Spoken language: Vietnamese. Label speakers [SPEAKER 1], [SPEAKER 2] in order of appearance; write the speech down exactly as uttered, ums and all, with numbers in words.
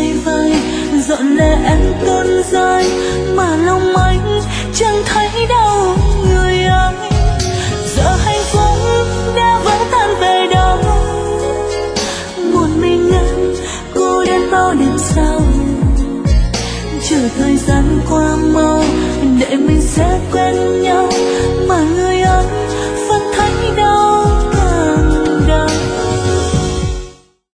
[SPEAKER 1] vơi vơi dọn lệ em tuôn rơi, mà lòng anh chẳng thấy đâu người ơi. Giờ hạnh phúc đã vỡ tan về đâu, một mình em cô đơn bao đêm sau. Chờ thời gian qua mau để mình sẽ quen nhau, mà người ơi